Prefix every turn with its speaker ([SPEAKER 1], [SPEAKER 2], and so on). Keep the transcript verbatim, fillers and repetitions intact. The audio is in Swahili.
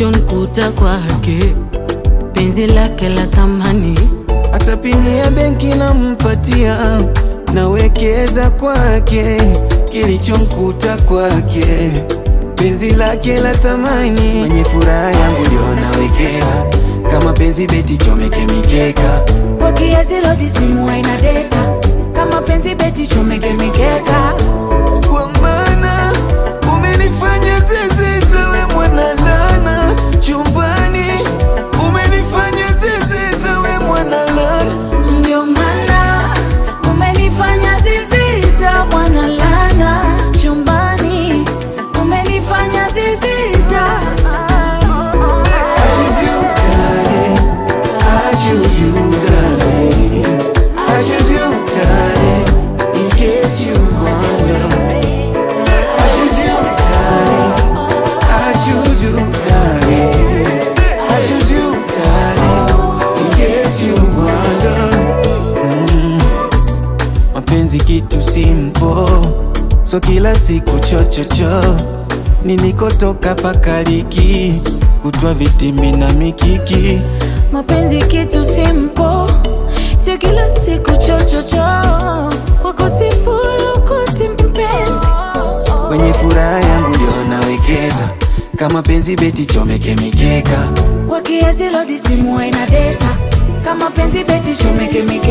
[SPEAKER 1] kilichonikuta kwake, penzi lake la thamani.
[SPEAKER 2] Hata pini ya benki nampatia, nawekeza kwake, kilichonikuta kwake, penzi lake la thamani. Mwenye furaha yangu ndio nawekeza, kama penzi beti chomeke mikeka.
[SPEAKER 1] Kwa kiasi rodi simu haina data, kama penzi beti chomeke mikeka.
[SPEAKER 2] Kwa maana umenifanya zezeta we mwana lana, chumbani umenifanya zezeta we mwana lana.
[SPEAKER 1] Ndio maana umenifanya zezeta mwana lana, chumbani umenifanya zezeta.
[SPEAKER 2] Mapenzi kitu simple, so kila siku chochocho. Ninikotoka pakaliki, kutwa vitimbi na mikiki.
[SPEAKER 1] Mapenzi kitu simple, sio kila siku chochocho. Wako sifuru kuti mpenzi,
[SPEAKER 2] kwenye furaha yangu ndio nawekeza, kama penzi beti chomeke mikeka.
[SPEAKER 1] kwa kiasi rodi simu haina data, kama penzi beti chomeke mikeka.